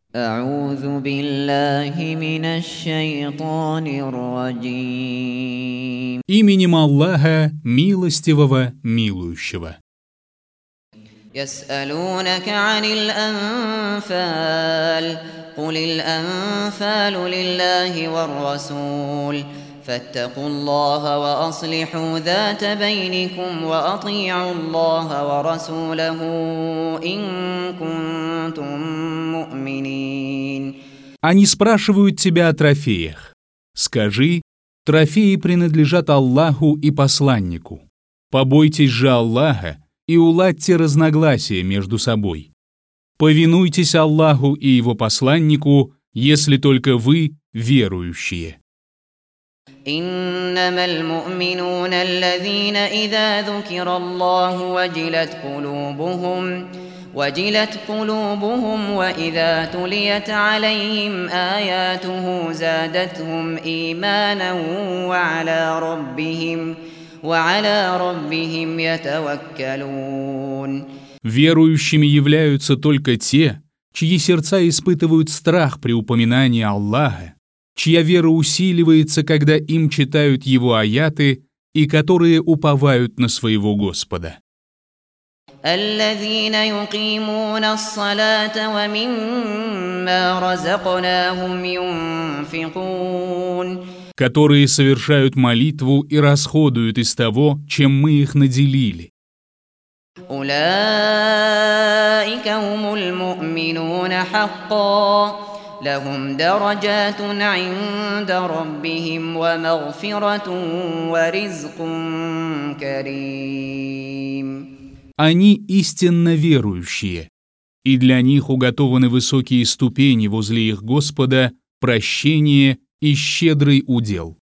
أعوذ بالله من الشيطان الرجيم. Именем Аллаха, милостивого, милующего. يسألونك عن الأنفال قل الأنفال لله والرسول فاتقوا الله وأصلحوا ذات بينكم وأطيعوا الله ورسوله إن كنتم مؤمنين. Они спрашивают тебя о трофеях. Скажи, трофеи принадлежат Аллаху и посланнику. Побойтесь же Аллаха и уладьте разногласия между собой. Повинуйтесь Аллаху и Его посланнику, если только вы верующие. إنما المؤمنون الذين إذا ذكر الله وجلت قلوبهم وإذا تليت عليهم آياته زادتهم إيمانا وعلى ربهم يتوكلون. Верующими являются только те, чьи сердца испытывают страх при упоминании Аллаха, чья вера усиливается, когда им читают Его аяты, и которые уповают на своего Господа. الذين يقيمون الصلاة ومما رزقناهم ينفقون. Которые совершают молитву и расходуют из того, чем мы их наделили. أولئك هم المؤمنون حقا لهم درجات عند ربهم ومغفرة ورزق كريم. Они истинно верующие, и для них уготованы высокие ступени возле их Господа, прощение и щедрый удел.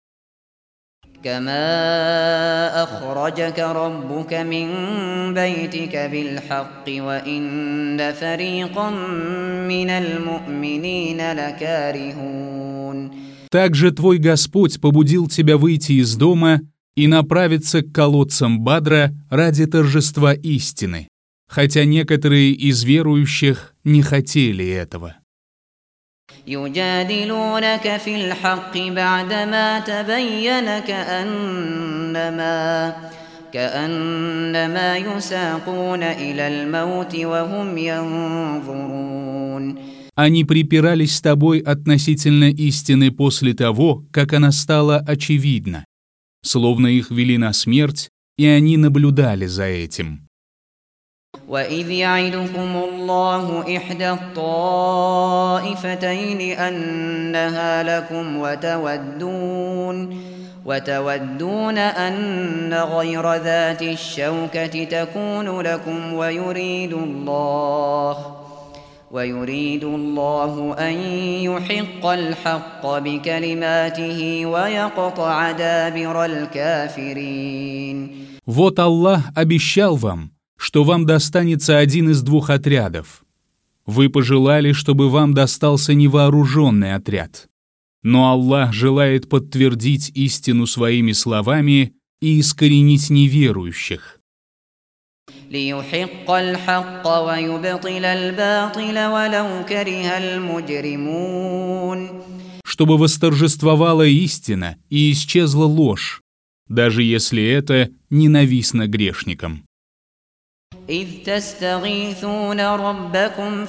كما أخرجك ربك من بيتك بالحق وإن فريقا من المؤمنين لكارهون. Также твой Господь побудил тебя выйти из дома и направиться к колодцам Бадра ради торжества истины, хотя некоторые из верующих не хотели этого. يجادلونك في الحق بعدما تبين كأنما يساقون إلى الموت وهم ينظرون. Они припирались с тобой относительно истины после того, как она стала очевидна, словно их вели на смерть, и они наблюдали за этим. وَإِذْ يَعِدُكُمُ اللَّهُ إِحْدَى الطَّائِفَتَيْنِ أَنَّهَا لَكُمْ وتودون أن غير ذات الشوكة تكون لكم ويريد الله أن يحق الحق بكلماته ويقطع دابر الكافرين. Вот Аллах обещал вам, что вам достанется один из двух отрядов. Вы пожелали, чтобы вам достался невооруженный отряд. Но Аллах желает подтвердить истину своими словами и искоренить неверующих. ليحق الحق ويبطل الباطل ولو كره المجرمون. Чтобы восторжествовала истина и исчезла ложь, даже если это ненавистно грешникам. إذ تستغيثون ربكم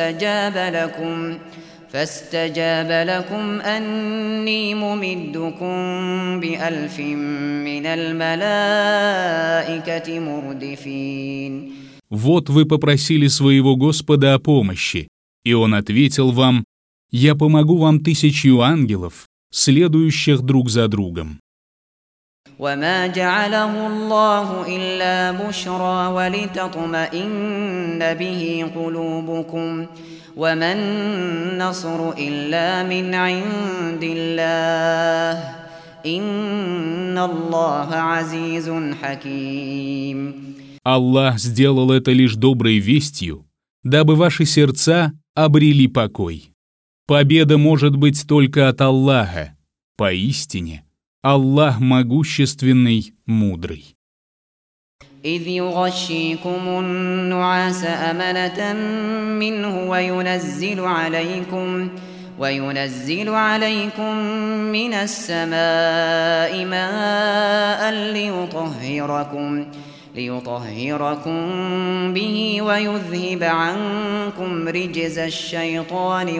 فاستجاب لكم أني ممدكم ب1000 من الملائكة مردفين. Вот вы попросили своего Господа о помощи, и Он ответил вам: «Я помогу вам 1000 ангелов, следующих друг за другом». وما جعله الله إلا بشرى ولتطمئن به قلوبكم وما النصر إلا من عند الله إن الله عزيز حكيم. Аллах сделал это лишь доброй вестью, дабы ваши сердца обрели покой. Победа может быть только от Аллаха. Поистине, Аллах могущественный, мудрый. إذ يغشيكم النعاس أمنة منه وينزل عليكم من السماء ماء ليطهركم به ويذهب عنكم رجز الشيطان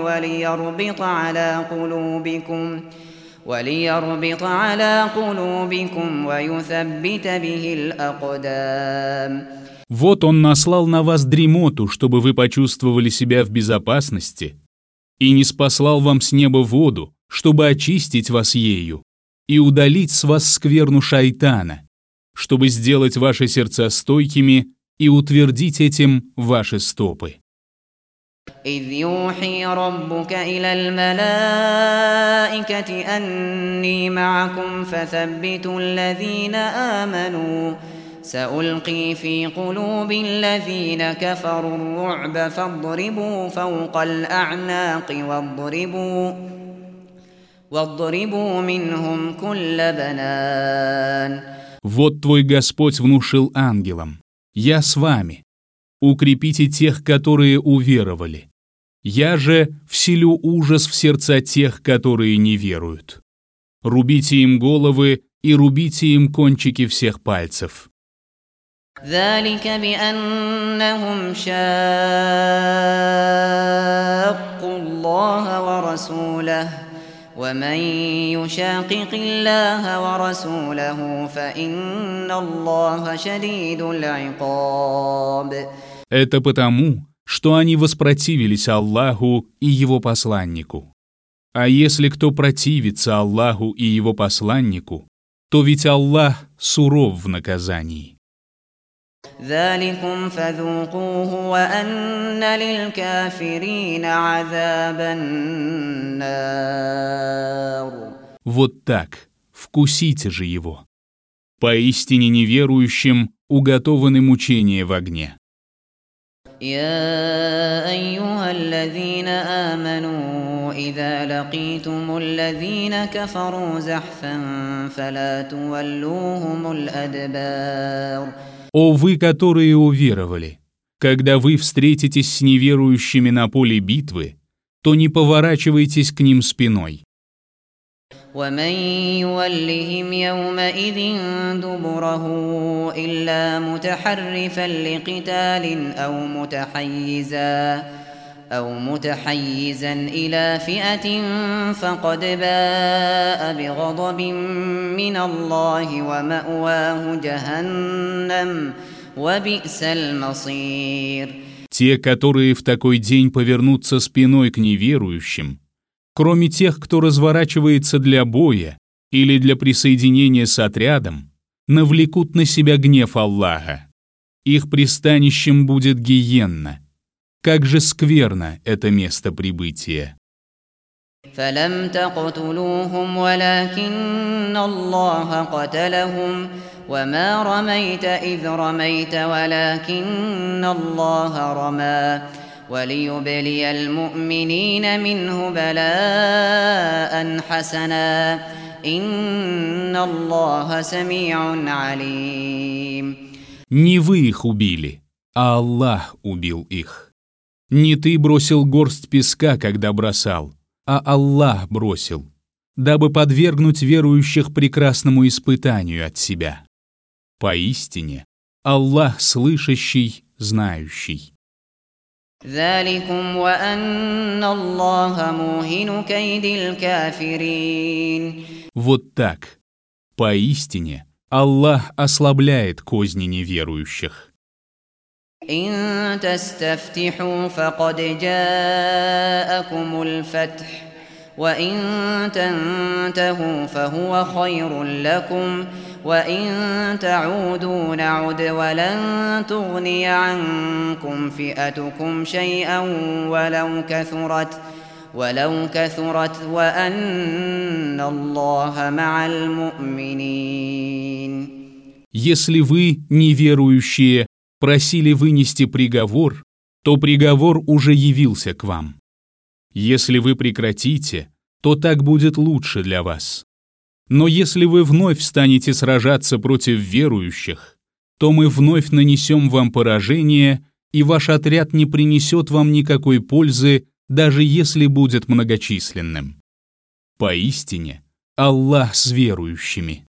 وليربط على قلوبكم ويثبت به الأقدام. Вот Он наслал на вас дремоту, чтобы вы почувствовали себя в безопасности, и ниспослал вам с неба воду, чтобы очистить вас ею, и удалить с вас скверну шайтана, чтобы сделать ваши сердца стойкими и утвердить этим ваши стопы. إذ يوحي ربك إلى الملائكة أني معكم فثبتوا الذين آمنوا سألقي في قلوب الذين كفروا الرعب فاضربوا فوق الأعناق واضربوا منهم كل بنان. Вот твой Господь внушил ангелам: «Я с вами. Укрепите тех, которые уверовали. Я же вселю ужас в сердца тех, которые не веруют. Рубите им головы и рубите им кончики всех пальцев». ذلك بأنهم شاقوا الله ورسوله ومن يشاقق الله ورسوله فإن الله شديد العقاب. Это потому, что они воспротивились Аллаху и Его посланнику. А если кто противится Аллаху и Его посланнику, то ведь Аллах суров в наказании. ذلكم فذوقوه وأن للكافرين عذاب النار. Вот так, вкусите же его. Поистине неверующим уготованы мучения в огне. يا أيها الذين آمنوا إذا لقيتم الذين كفروا زحفا فلا تولوهم الأدبار. О вы, которые уверовали, когда вы встретитесь с неверующими на поле битвы, то не поворачивайтесь к ним спиной. ومن يولهم يومئذ دبره إلا متحرفا لقتال أو متحيزا إلى فئة فقد باء بغضب من الله ومأواه جهنم وبئس المصير. Те, которые в такой день повернутся спиной к неверующим, кроме тех, кто разворачивается для боя или для присоединения с отрядом, навлекут на себя гнев Аллаха. Их пристанищем будет гиенна. Как же скверно это место прибытия. فلم تقتلوهم ولكن الله قتلهم وما رميت إذ رميت ولكن الله رمى وليبلي المؤمنين منه بلاء حسنا إن الله سميع عليم. Не вы их убили, а Аллах убил их. Не ты бросил горсть песка, когда бросал, а Аллах бросил, дабы подвергнуть верующих прекрасному испытанию от себя. Поистине, Аллах слышащий, знающий. ذلكم وأن الله موهن كيد الكافرين. Вот так. Поистине, Аллах ослабляет козни неверующих. إن تستفتحوا فقد جاءكم الفتح وإن تنتهوا فهو خير لكم وإن تعودوا نعد ولن تغني عنكم فئتكم شيئا ولو كثرت وأن الله مع المؤمنين. Если вы, неверующие, просили вынести приговор, то приговор уже явился к вам. Если вы прекратите, то так будет лучше для вас. Но если вы вновь станете сражаться против верующих, то мы вновь нанесем вам поражение, и ваш отряд не принесет вам никакой пользы, даже если будет многочисленным. Поистине, Аллах с верующими.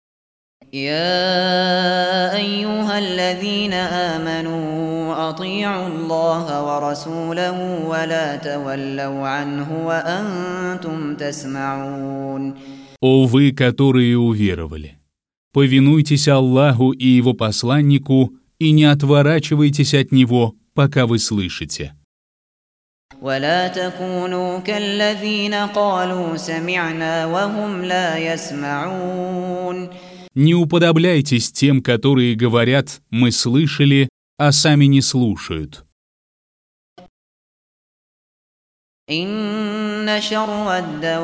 يا أيها الذين آمنوا أطيعوا الله ورسوله ولا تولوا عنه وأنتم تسمعون. О вы, которые уверовали! Повинуйтесь Аллаху и Его посланнику и не отворачивайтесь от Него, пока вы слышите. ولا تكونوا كالذين قالوا سمعنا وهم لا يسمعون. Не уподобляйтесь тем, которые говорят «мы слышали», а сами не слушают. إن شر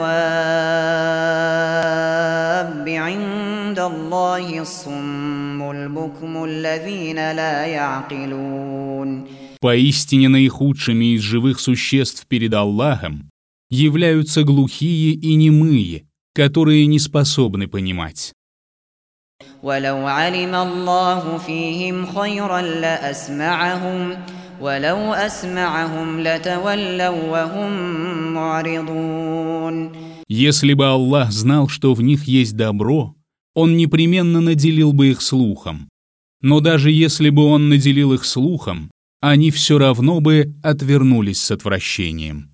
الدواب عند الله الصم البكم الذين لا يعقلون. Поистине наихудшими из живых существ перед Аллахом являются глухие и немые, которые не способны понимать. ولو علم الله فيهم خيرا لأسمعهم ولو أسمعهم لتولوا وهم معرضون. Если бы Аллах знал, что в них есть добро, Он непременно наделил бы их слухом. Но даже если бы Он наделил их слухом, они все равно бы отвернулись с отвращением.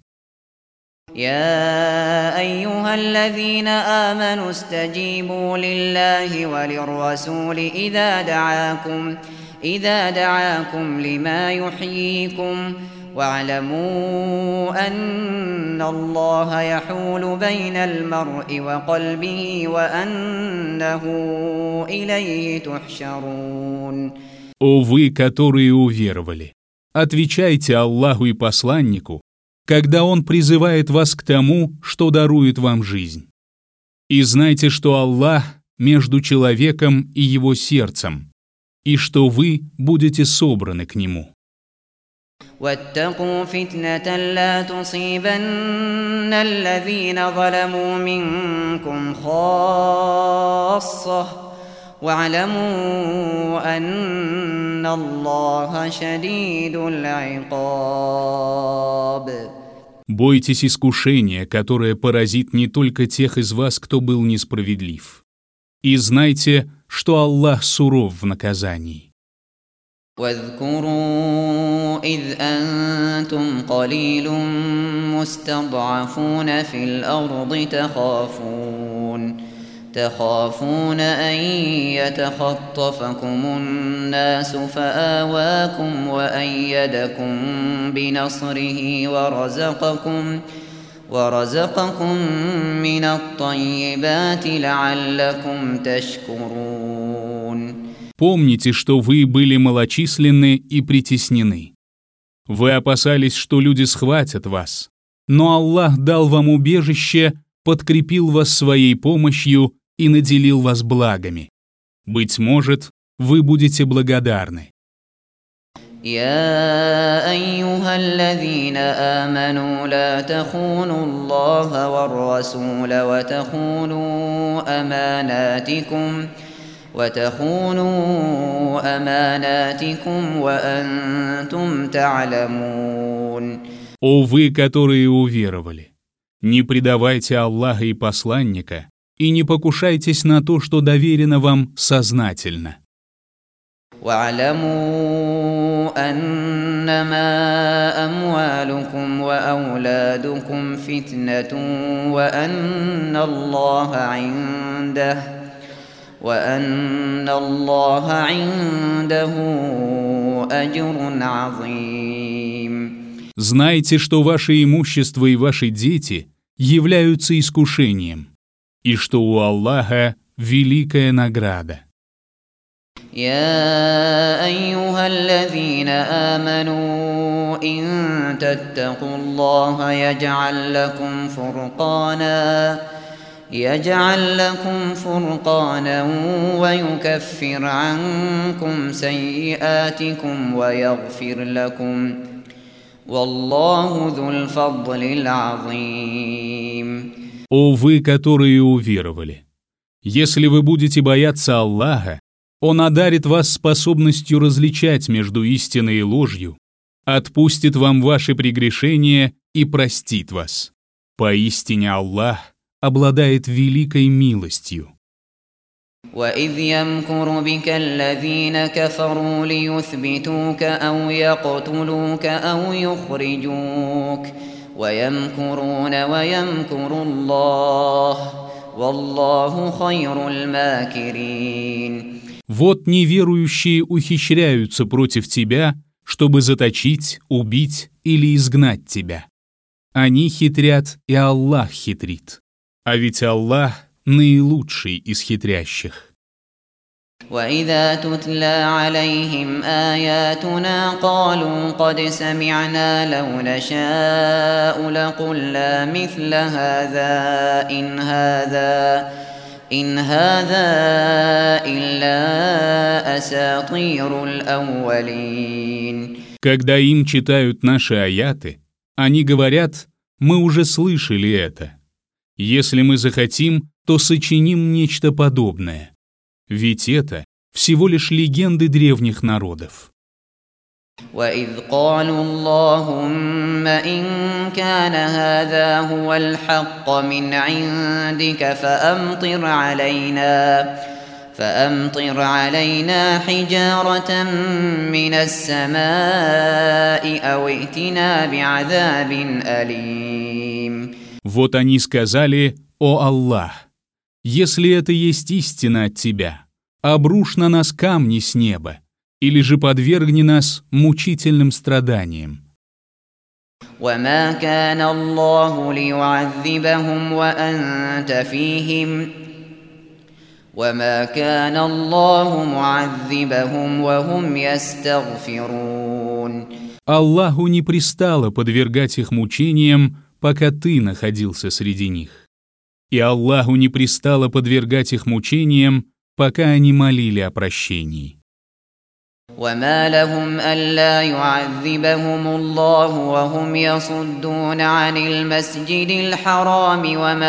يا أيها الذين آمنوا استجيبوا لله وللرسول إذا دعاكم لما يحييكم واعلموا أن الله يحول بين المرء وقلبه وأنه إليه تحشرون. О вы, которые уверовали! Отвечайте Аллаху и посланнику, когда Он призывает вас к тому, что дарует вам жизнь. И знайте, что Аллах между человеком и его сердцем, и что вы будете собраны к Нему. واتقوا فتنة لا تصيبن الذين ظلموا منكم خاصة واعلموا أن الله شديد العقاب. Бойтесь искушения, которое поразит не только тех из вас, кто был несправедлив. И знайте, что Аллах суров в наказании. واذكروا إذ أنتم قليل مستضعفون في الأرض تخافون أن يتخطفكم الناس فآواكم وأيدكم بنصره ورزقكم من الطيبات لعلكم تشكرون. Помните, что вы были малочисленны и притеснены. Вы опасались, что люди схватят вас, но Аллах дал вам убежище, подкрепил вас своей помощью и наделил вас благами. Быть может, вы будете благодарны. يا أيها الذين آمنوا لا تخونوا الله والرسول وتخونوا أماناتكم وأنتم تعلمون. О вы, которые уверовали! Не предавайте Аллаха и посланника и не покушайтесь на то, что доверено вам сознательно. واعلموا أنما أموالكم وأولادكم فتنة وأن الله عنده أجر عظيم. Знайте, что ваше имущество и ваши дети являются искушением, и что у Аллаха великая награда. يا أيها الذين آمنوا إن تتقوا الله يجعل لكم فرقانا ويكفر عنكم سيئاتكم ويغفر لكم والله ذو الفضل العظيم. О вы, которые уверовали! Если вы будете бояться Аллаха, Он одарит вас способностью различать между истиной и ложью, отпустит вам ваши прегрешения и простит вас. Поистине Аллах обладает великой милостью. وَإِذْ يَمْكُرُ بِكَ الَّذِينَ كَفَرُوا لِيُثْبِتُوكَ أَوْ يَقْتُلُوكَ أَوْ يُخْرِجُوكَ وَيَمْكُرُونَ وَيَمْكُرُ اللَّهُ وَاللَّهُ خَيْرُ الْمَاكِرِينَ. Вот неверующие ухищряются против тебя, чтобы заточить, убить или изгнать тебя. Они хитрят, и Аллах хитрит. А ведь Аллах наилучший из хитрящих. وَإِذَا تُتْلَى عَلَيْهِمْ آيَاتُنَا قَالُوا قَدْ سَمِعْنَا لَوْ نَشَاءُ لَقُلْنَا مِثْلَ هَذَا إِنْ هَذَا إِلَّا أَسَاطِيرُ الْأَوَّلِينَ. Когда им читают наши аяты, они говорят: «Мы уже слышали это. Если мы захотим, то сочиним нечто подобное». Ведь это всего лишь легенды древних народов. وَإِذْ قَالُوا اللَّهُمَّ إِن كَانَ هَذَا هُوَ الْحَقَّ مِنْ عِندِكَ فَأَمْطِرْ عَلَيْنَا حِجَارَةً مِّنَ السَّمَاءِ أَوْ ائْتِنَا بِعَذَابٍ أَلِيمٍ. Вот они сказали: «О Аллах, если это есть истина от Тебя, обрушь на нас камни с неба, или же подвергни нас мучительным страданиям». وَمَا كَانَ اللَّهُ لِيُعَذِّبَهُمْ وَأَنْتَ فِيهِمْ وَمَا كَانَ اللَّهُ مُعَذِّبَهُمْ وَهُمْ يَسْتَغْفِرُونَ. Аллаху не пристало подвергать их мучениям, пока ты находился среди них. И Аллаху не пристало подвергать их мучениям, пока они молили о прощении. وَمَا لَهُمْ أَلَّا يُعَذِّبَهُمُ اللَّهُ وَهُمْ يَصُدُّونَ عَنِ الْمَسْجِدِ الْحَرَامِ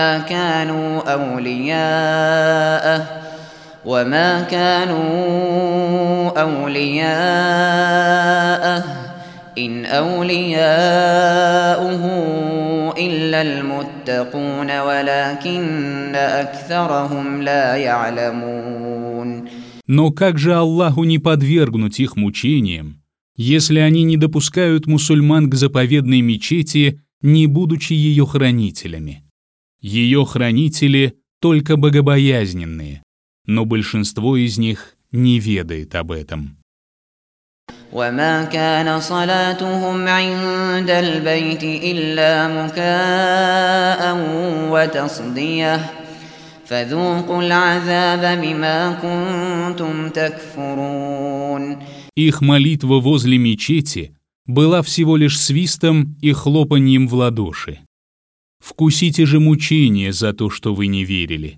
وَمَا كَانُوا أَوْلِيَاءَهُ إِنْ أَوْلِيَاؤُهُ إِلَّا الْمُتَّقُونَ وَلَكِنَّ أَكْثَرَهُمْ لَا يَعْلَمُونَ. Но как же Аллаху не подвергнуть их мучениям, если они не допускают мусульман к заповедной мечети, не будучи ее хранителями? Ее хранители только богобоязненные, но большинство из них не ведает об этом. وَمَا كَانَ صَلَاتُهُمْ عِندَ الْبَيْتِ إِلَّا مُكَاءً وَتَصْدِيَةً فَذُوقُوا الْعَذَابَ بِمَا كُنتُمْ تَكْفُرُونَ. Их молитва возле мечети была всего лишь свистом и хлопаньем в ладоши. Вкусите же мучения за то, что вы не верили.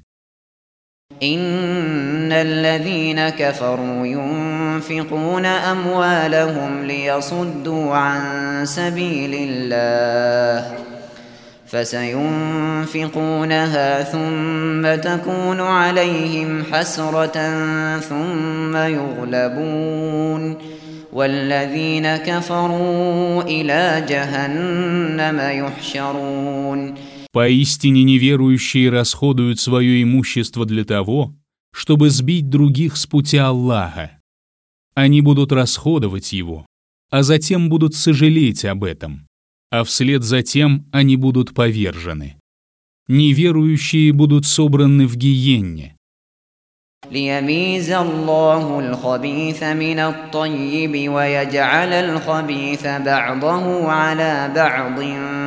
إِنَّ الَّذِينَ كَفَرُوا يُنْفِقُونَ أَمْوَالَهُمْ لِيَصُدُّوا عَنْ سَبِيلِ اللَّهِ فَسَيُنْفِقُونَهَا ثُمَّ تَكُونُ عَلَيْهِمْ حَسْرَةً ثُمَّ يُغْلَبُونَ وَالَّذِينَ كَفَرُوا إِلَى جَهَنَّمَ يُحْشَرُونَ. Поистине неверующие расходуют свое имущество для того, чтобы сбить других с пути Аллаха. Они будут расходовать его, а затем будут сожалеть об этом, а вслед за тем они будут повержены. Неверующие будут собраны в гиенне. ليميز الله الخبيث من الطيب ويجعل الخبيث بعضه على بعض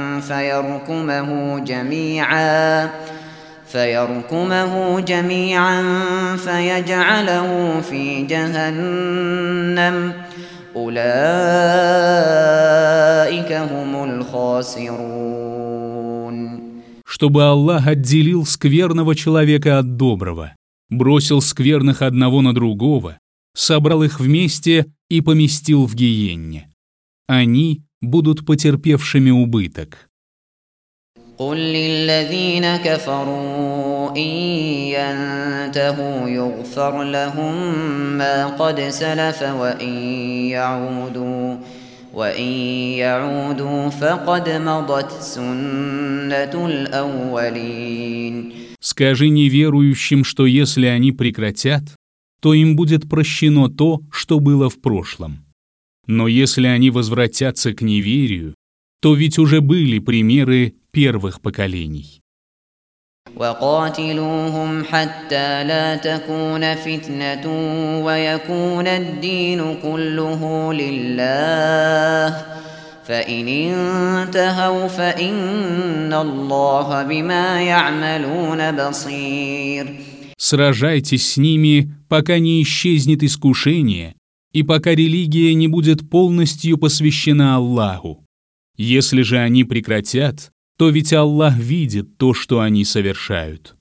فيركمه جميعا فيجعله في جهنم أولئك هم الخاسرون. Чтобы Аллах отделил скверного человека от доброго, бросил скверных одного на другого, собрал их вместе и поместил в гиенне. Они будут потерпевшими убыток. قل للذين كفروا إن ينتهوا يغفر لهم ما قد سلف وإن يعودوا فقد مضت سنة الأولين. Скажи неверующим, что если они прекратят, то им будет прощено то, что было в прошлом. Но если они возвратятся к неверию, то ведь уже были примеры первых поколений. وقاتلوهم حتى لا تكون فتنة ويكون الدين كله لله فإن انتهوا فإن الله بما يعملون بصير. Сражайтесь с ними, пока не исчезнет искушение, и пока религия не будет полностью посвящена Аллаху. Если же они прекратят, то ведь Аллах видит то, что они совершают.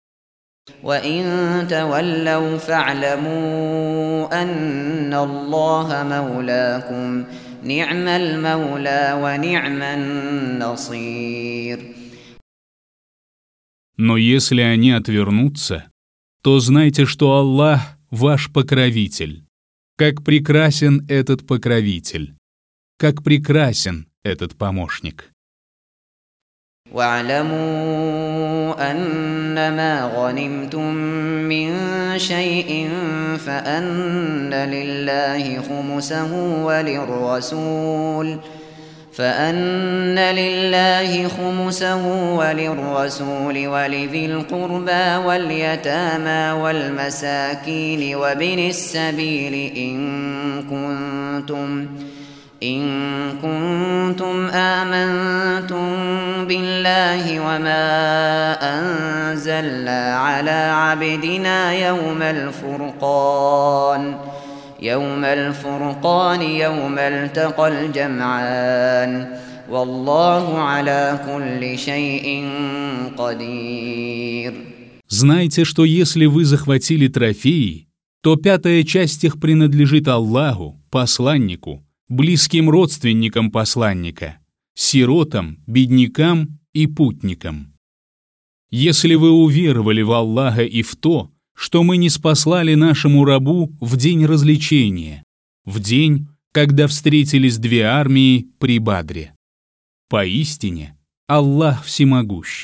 وَإِن تَوَلَّوْا فَاعْلَمُوا أَنَّ اللَّهَ مَوْلَاكُمْ نِعْمَ الْمَوْلَى وَنِعْمَ النَّصِيرُ. Но если они отвернутся, то знайте, что Аллах ваш покровитель. Как прекрасен этот покровитель, как прекрасен этот помощник. واعلموا أنما غنمتم من شيء فأن لله خمسه وللرسول ولذي القربى واليتامى والمساكين وابن السبيل إن كنتم آمنتم بالله وما أنزلنا على عبدنا يوم الفرقان يوم التقى الجمعان والله على كل شيء قدير. Знайте, что если вы захватили трофеи, то 5-я часть их принадлежит Аллаху, посланнику, близким родственникам посланника, сиротам, беднякам и путникам. Если вы уверовали в Аллаха и в то, что мы ниспослали нашему рабу в день развлечения, в день, когда встретились две армии при Бадре. Поистине, Аллах всемогущ.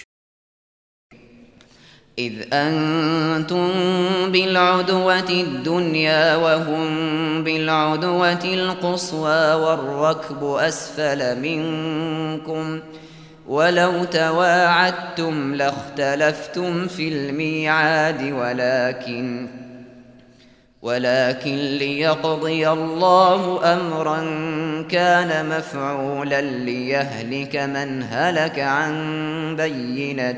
إذ أنتم بالعدوة الدنيا وهم بالعدوة القصوى والركب أسفل منكم ولو تواعدتم لاختلفتم في الميعاد ولكن ليقضي الله أمرا كان مفعولا ليهلك من هلك عن بينة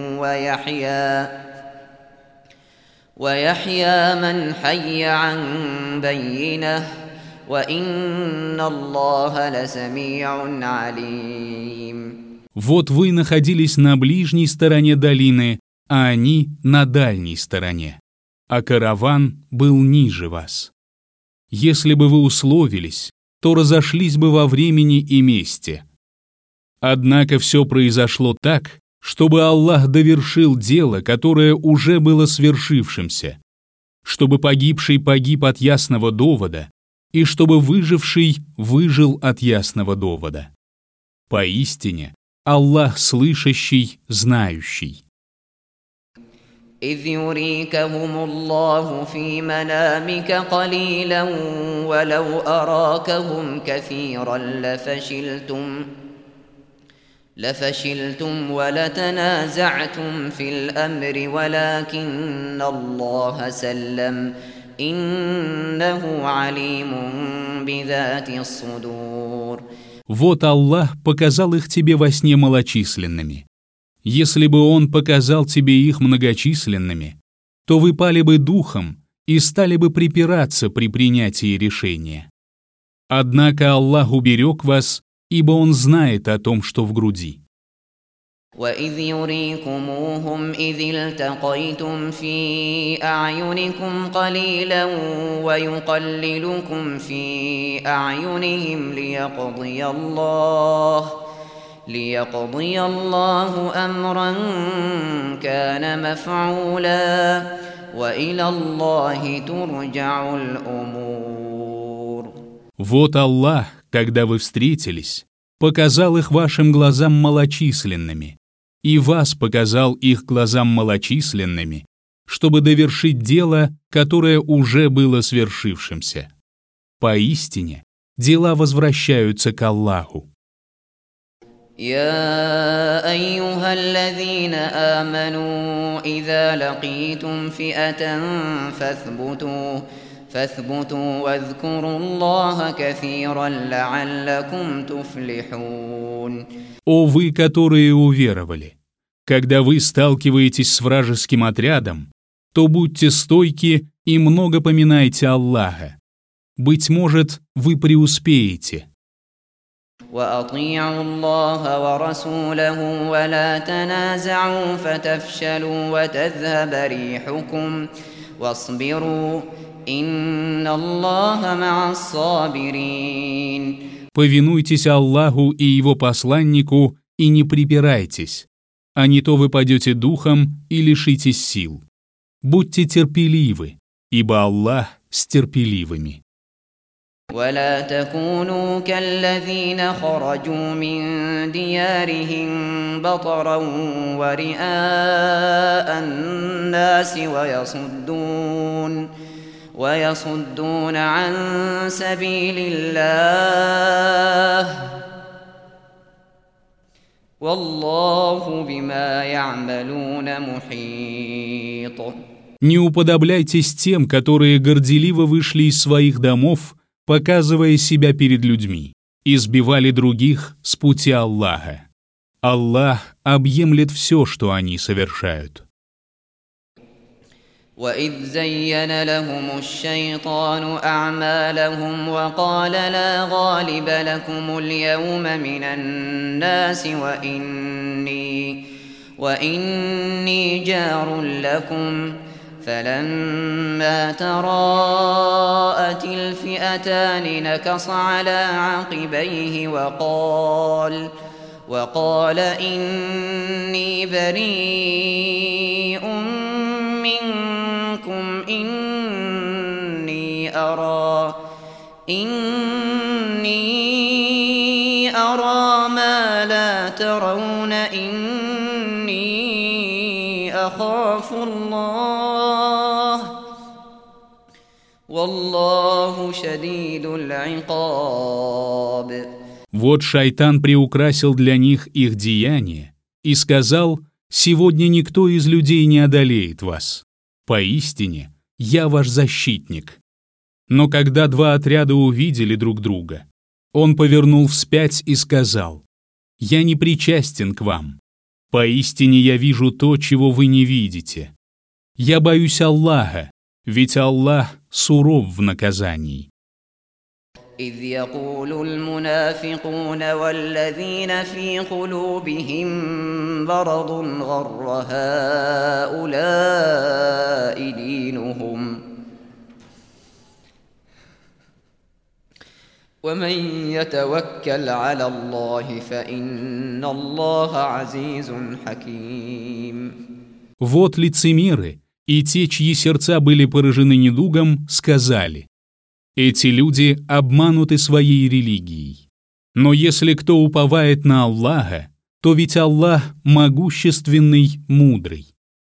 ويحيى من حي عن بينة وإن الله لسميع عليم. Вот вы находились на ближней стороне долины, а они на дальней стороне, а караван был ниже вас. Если бы вы условились, то разошлись бы во времени и месте. Однако все произошло так, чтобы Аллах довершил дело, которое уже было свершившимся, чтобы погибший погиб от ясного довода, и чтобы выживший выжил от ясного довода. Поистине, Аллах слышащий, знающий. إذ يريكهم الله في منامك قليلا ولو أراكهم كثيرا لفشلتم ولتنازعتم في الأمر ولكن الله سلم إنه عليم بذات الصدور. Вот Аллах показал их тебе во сне малочисленными. Если бы Он показал тебе их многочисленными, то вы пали бы духом и стали бы припираться при принятии решения. Однако Аллах уберег вас, ибо Он знает о том, что в груди. وَإِذْ يُرِيكُمُوهُمْ إِذِ الْتَقَيْتُمْ فِي أَعْيُنِكُمْ قَلِيلًا وَيُقَلِّلُكُمْ فِي أَعْيُنِهِمْ ليقضي الله أمرا كان مفعولا وإلى الله ترجع الأمور. Вот Аллах, когда вы встретились, показал их вашим глазам малочисленными, и вас показал их глазам малочисленными, чтобы довершить дело, которое уже было свершившимся. Поистине, дела возвращаются к Аллаху. يا أيها الذين آمنوا إذا لقيتم فئة فاثبتوا واذكروا الله كثيرا لعلكم تفلحون. О вы, которые уверовали! Когда вы сталкиваетесь с вражеским отрядом, то будьте стойки и много поминайте Аллаха. Быть может, вы преуспеете. وأطيعوا الله ورسوله ولا تنازعوا فتفشلوا وتذهب ريحكم واصبروا إن الله مع الصابرين. Повинуйтесь Аллаху и Его посланнику и не припирайтесь, а не то вы падете духом и лишитесь сил. Будьте терпеливы, ибо Аллах с терпеливыми. ولا تكونوا كالذين خرجوا من ديارهم بطرا ورئاء الناس ويصدون عن سبيل الله والله بما يعملون محيط. Не уподобляйтесь тем, которые горделиво вышли из своих домов, показывая себя перед людьми, и сбивали других с пути Аллаха. Аллах объемлет все, что они совершают. وَإِذْ زَيَّنَ لَهُمُ الشَّيْطَانُ أَعْمَالَهُمْ وَقَالَ لَا غَالِبَ لَكُمُ الْيَوْمَ مِنَ النَّاسِ وَإِنِّي جَارٌ لَكُمْ فلما تراءت الفئتان نكص على عقبيه وقال إني بريء منكم إني أرى ما لا ترون إني أخاف الله والله شديد العقاب. Вот шайтан приукрасил для них их деяния и сказал: «Сегодня никто из людей не одолеет вас. Поистине, я ваш защитник». Но когда два отряда увидели друг друга, он повернул вспять и сказал: «Я не причастен к вам. Поистине я вижу то, чего вы не видите. Я боюсь Аллаха, ведь Аллах суров в наказании». إذ يقول المنافقون والذين في قلوبهم مرض غر هؤلاء دينهم ومن يتوكل على الله فإن الله عزيز حكيم. Вот лицемеры и те, чьи сердца были поражены недугом, сказали: «Эти люди обмануты своей религией. Но если кто уповает на Аллаха, то ведь Аллах могущественный, мудрый».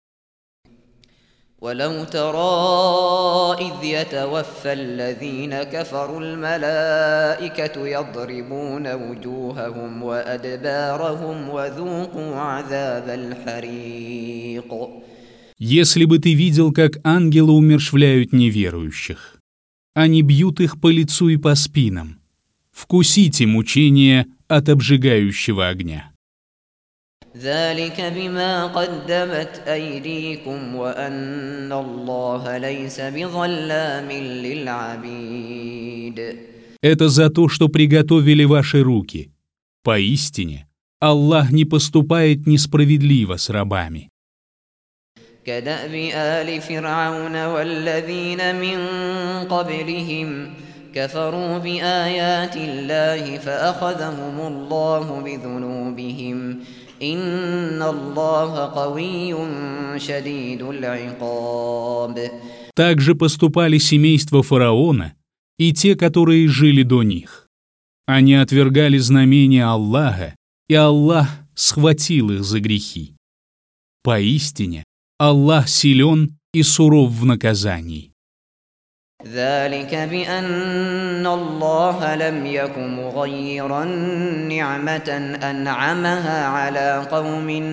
ولو ترى إذ يتوفى الذين كفروا الملائكة يضربون وجوههم وأدبارهم وذوقوا عذاب الحريق. Если бы ты видел, как ангелы умерщвляют неверующих, они бьют их по лицу и по спинам. Вкусите мучения от обжигающего огня. ذلك بما قدمت أيديكم وأن الله ليس بظلام للعبيد. Это за то, что приготовили ваши руки. Поистине, Аллах не поступает несправедливо с рабами. كدأب آل فرعون والذين من قبلهم كفروا بآيات الله فأخذهم الله بذنوبهم إن الله قوي شديد العقاب. Так же поступали семейство фараона и те, которые жили до них. Они отвергали знамения Аллаха, и Аллах схватил их за грехи. Поистине, Аллах силен и суров в наказании. ذلك بأن الله لم يك مغيرا نعمة أنعمها على قوم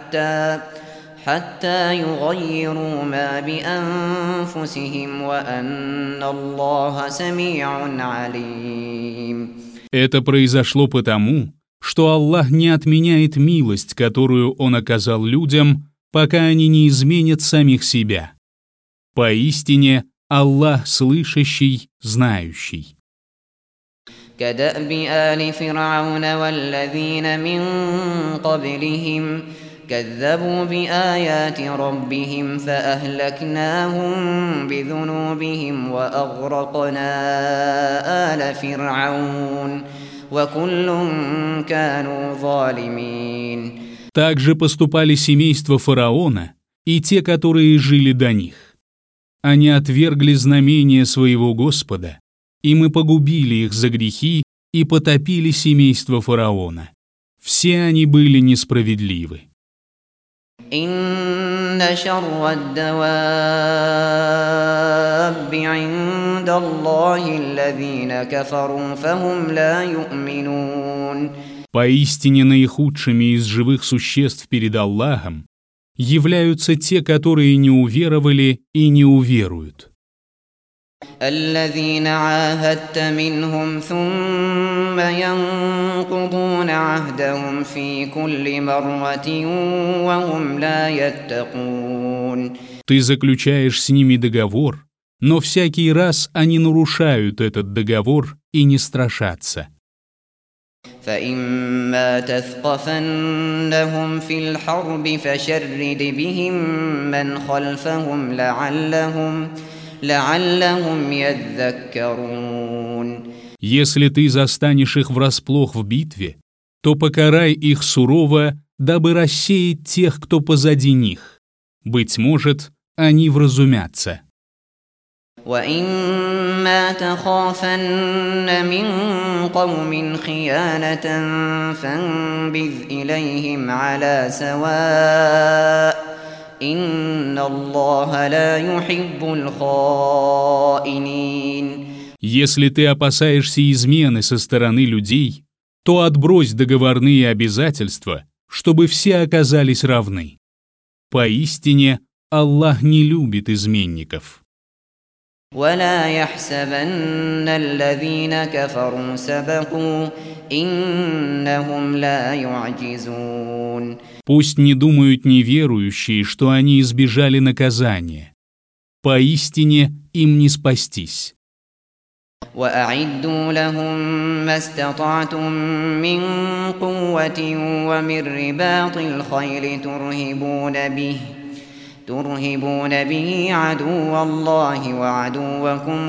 حتى يغيروا ما بأنفسهم وأن الله سميع عليم. Это произошло потому, что Аллах не отменяет милость, которую Он оказал людям, пока они не изменят самих себя. Поистине, Аллах слышащий, знающий. كدأب آل فرعون والذين من قبلهم كذبوا بآيات ربهم فأهلكناهم بذنوبهم وأغرقنا آل فرعون وكل كانوا ظالمين. Также поступали семейство фараона и те, которые жили до них. Они отвергли знамения своего Господа, и мы погубили их за грехи и потопили семейство фараона. Все они были несправедливы. إن شر الدواب عند الله الذين كفروا فهم لا يؤمنون. Поистине наихудшими из живых существ перед Аллахом являются те, которые не уверовали и не уверуют. الذين عاهدت منهم ثم ينقضون عهدهم في كل مرة وهم لا يتقون. Ты заключаешь с ними договор, но всякий раз они нарушают этот договор и не страшатся. فإما تثقفنهم في الحرب فشرد بهم من خلفهم لعلهم يذكرون. Если ты застанешь их врасплох в битве, то покарай их сурово, дабы рассеять тех, кто позади них. Быть может, они вразумятся. وإما تخافن من قوم خيانة فانبذ إليهم على سواء إن الله لا يحب الخائنين. Если ты опасаешься измены со стороны людей, то отбрось договорные обязательства, чтобы все оказались равны. Поистине, Аллах не любит изменников. ولا يحسبن الذين كفروا سبقوا إنهم لا يعجزون. Пусть не думают неверующие, что они избежали наказания. Поистине им не спастись. وأعدوا لهم ما استطعتم من قوة ومن رباط الخيل ترهبون به عدو الله وعدوكم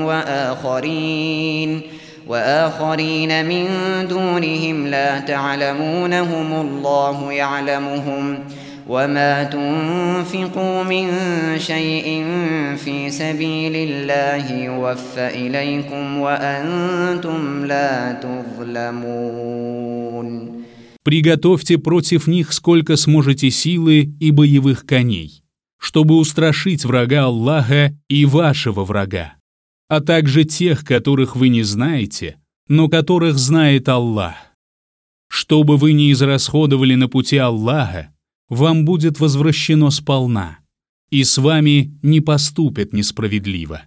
وآخرين من دونهم لا تعلمونهم الله يعلمهم وما تنفقوا من شيء في سبيل الله يوفى إليكم وأنتم لا تظلمون. Приготовьте против них сколько сможете силы и боевых коней, чтобы устрашить врага Аллаха и вашего врага, а также тех, которых вы не знаете, но которых знает Аллах. Что бы вы ни израсходовали на пути Аллаха, вам будет возвращено сполна, и с вами не поступят несправедливо.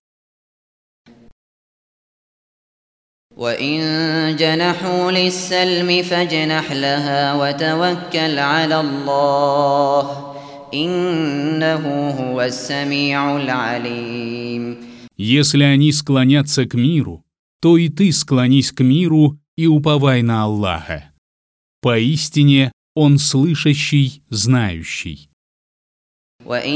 وإن جنحوا للسلم فاجنح لها وتوكل على الله إنه هو السميع العليم. Если они склонятся к миру, то и ты склонись к миру и уповай на Аллаха. Поистине, Он слышащий, знающий. وإن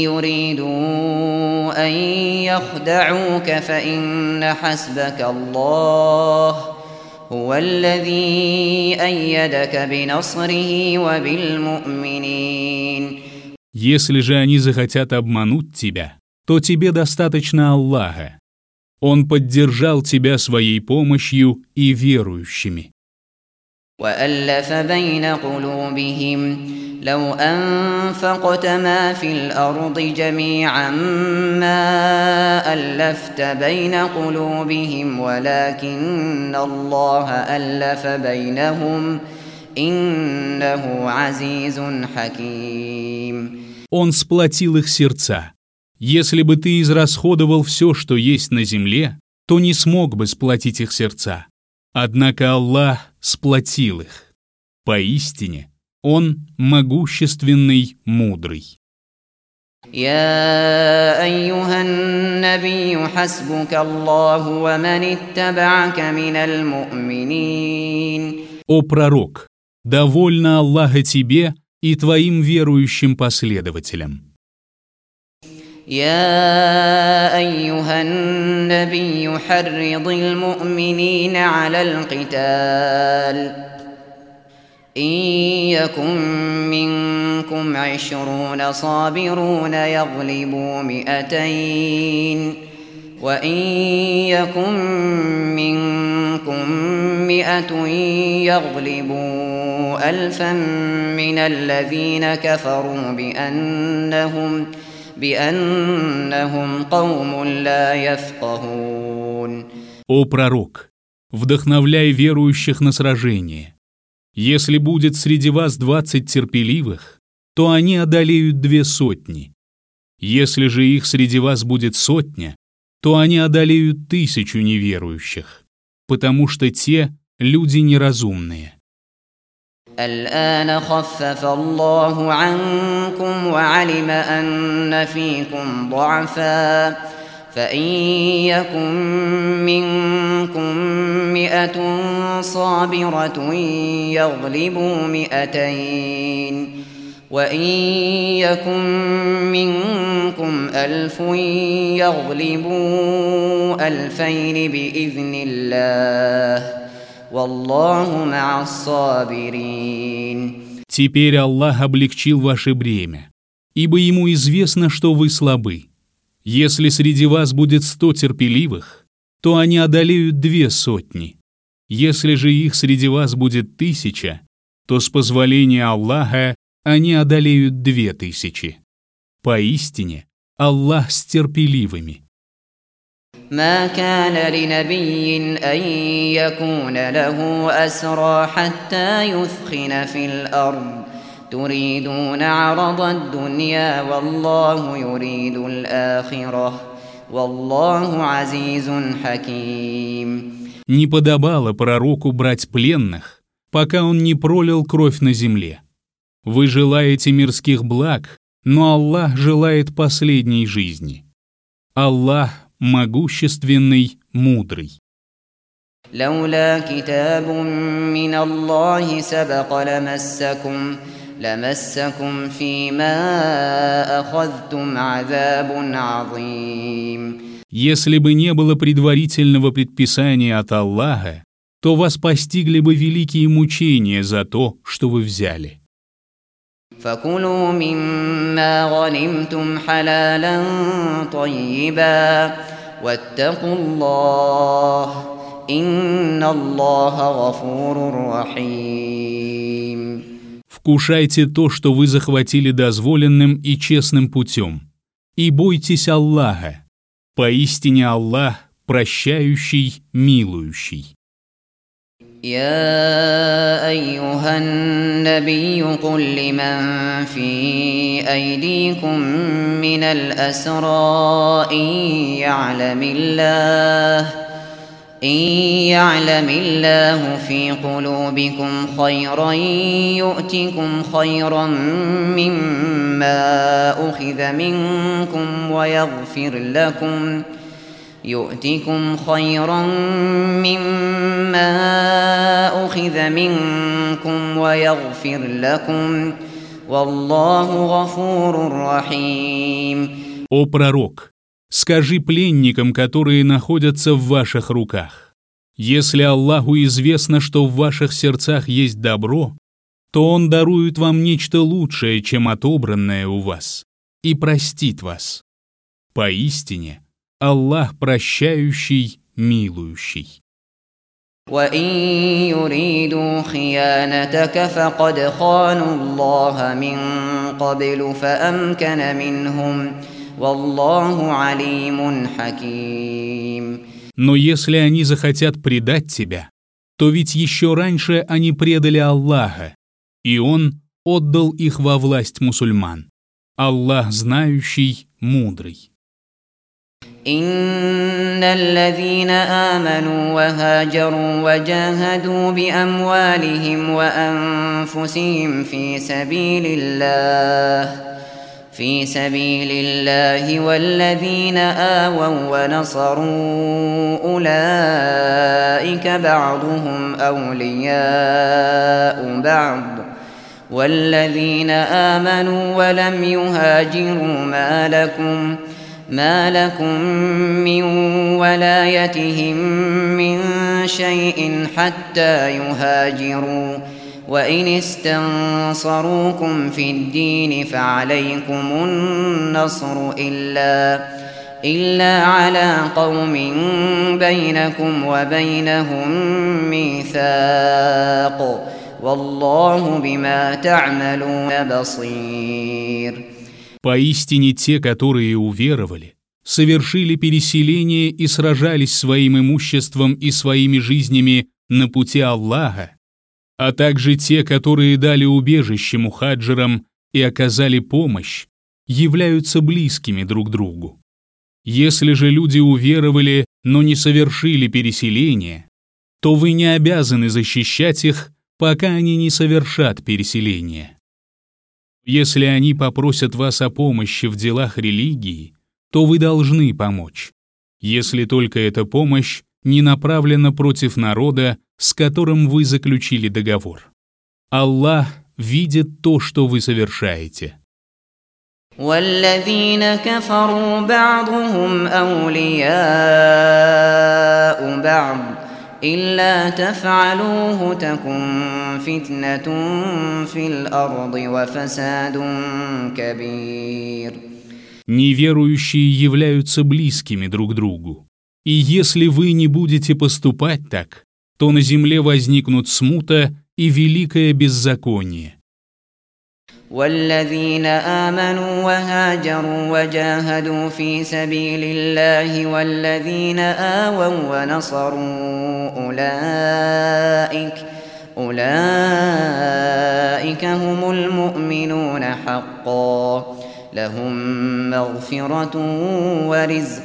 يريدوا أن يخدعوك فإن حسبك الله هو الذي أيدك بنصره وبالمؤمنين. Если же они захотят обмануть тебя, то тебе достаточно Аллаха. Он поддержал тебя своей помощью и верующими. وألف بين قلوبهم لو أنفقت ما في الأرض جميعا ما ألفت بين قلوبهم ولكن الله ألف بينهم إنه عزيز حكيم. Он сплотил их сердца. Если бы ты израсходовал все, что есть на земле, то не смог бы сплотить их сердца. Однако Аллах сплотил их. Поистине, Он могущественный, мудрый. يا أيها النبي حسبك الله ومن اتبعك من المؤمنين. О пророк, довольно Аллаха тебе и твоим верующим последователям. يا أيها النبي حرض المؤمنين على القتال إن يكن منكم 20 صابرون يغلبوا 200 وإن يكن منكم 100 يغلبوا 1000 من الذين كفروا بأنهم قوم لا يفقهون. О пророк, вдохновляй верующих на сражение. Если будет среди вас 20 терпеливых, то они одолеют 200. Если же их среди вас будет 100, то они одолеют 1000 неверующих, потому что те люди неразумные. الآن خفف الله عنكم وعلم أن فيكم ضعفا فإن يكن منكم 100 صابرة يغلبوا 200 وإن يكن منكم 1000 يغلبوا 2000 بإذن الله والله مع الصابرين. Теперь Аллах облегчил ваше бремя, ибо Ему известно, что вы слабы. Если среди вас будет 100 терпеливых, то они одолеют 200. Если же их среди вас будет 1000, то с позволения Аллаха они одолеют 2000. Поистине, Аллах с терпеливыми. ما كان لنبي أن يكون له أسرى حتى يثخن في الأرض تريدون عرض الدنيا والله يريد الآخرة والله عزيز حكيم. Не подобало пророку брать пленных, пока он не пролил кровь на земле. Вы желаете мирских благ, но Аллах желает последней жизни. Аллах могущественный, мудрый. لولا كتاب من الله سبق لمسكم فيما أخذتم عذاب عظيم. Если бы не было предварительного предписания от Аллаха, то вас постигли бы великие мучения за то, что вы взяли. فكلوا مما غنمتم حلالا طيبا واتقوا الله إن الله غفور رحيم. Вкушайте то, что вы захватили дозволенным и честным путем, и бойтесь Аллаха. Поистине Аллах прощающий, милующий. يا أيها النبي قل لمن في أيديكم من الأسرى إن يعلم الله في قلوبكم خيرا يؤتكم خيرا مما أخذ منكم ويغفر لكم يؤتكم خيرا مما أخذ منكم ويغفر لكم والله غفور رحيم. О пророк, скажи пленникам, которые находятся в ваших руках: если Аллаху известно, что в ваших сердцах есть добро, то Он дарует вам нечто лучшее, чем отобранное у вас, и простит вас. Поистине, Аллах прощающий, милующий. وإن يريدوا خيانتك فقد خانوا الله من قبل فأمكن منهم والله عليم حكيم. Но если они захотят предать тебя, то ведь еще раньше они предали Аллаха, и Он отдал их во власть мусульман. Аллах знающий, мудрый. إن الذين آمنوا وهاجروا وجاهدوا بأموالهم وأنفسهم في سبيل الله والذين آووا ونصروا أولئك بعضهم أولياء بعض والذين آمنوا ولم يهاجروا ما لكم من ولايتهم من شيء حتى يهاجروا وإن استنصروكم في الدين فعليكم النصر إلا على قوم بينكم وبينهم ميثاق والله بما تعملون بصير. Поистине те, которые уверовали, совершили переселение и сражались своим имуществом и своими жизнями на пути Аллаха, а также те, которые дали убежище мухаджирам и оказали помощь, являются близкими друг другу. Если же люди уверовали, но не совершили переселение, то вы не обязаны защищать их, пока они не совершат переселение. Если они попросят вас о помощи в делах религии, то вы должны помочь, если только эта помощь не направлена против народа, с которым вы заключили договор. Аллах видит то, что вы совершаете. والذين كفروا بعضهم أولياء بعض إلا تفعلوه تكن فتنة في الأرض وفساد كبير. Неверующие являются близкими друг другу. И если вы не будете поступать так, то на земле возникнут смута и великое беззаконие. والذين آمنوا وهاجروا وجاهدوا في سبيل الله والذين آووا ونصروا أولئك هم المؤمنون حقا لهم مغفرة ورزق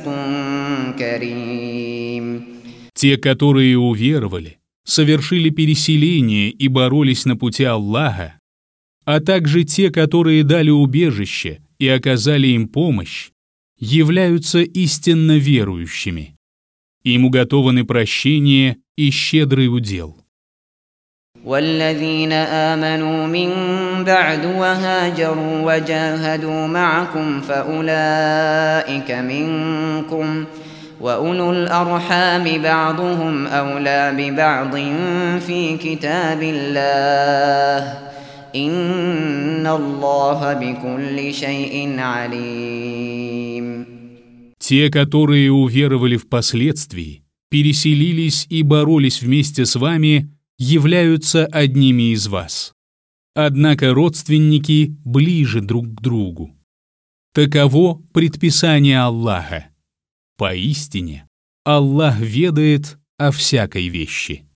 كريم. Те, которые уверовали, совершили переселение и боролись на пути Аллаха, а также те, которые дали убежище и оказали им помощь, являются истинно верующими. Им уготованы прощение и щедрый удел. والذين آمنوا من بعد وهاجروا وجاهدوا معكم فأولئك منكم وأولو الأرحام بعضهم أولى ببعض في كتاب الله إن الله بكل شيء عليم. Те, которые уверовали впоследствии, переселились и боролись вместе с вами, являются одними из вас. Однако родственники ближе друг к другу. Таково предписание Аллаха. Поистине, Аллах ведает о всякой вещи.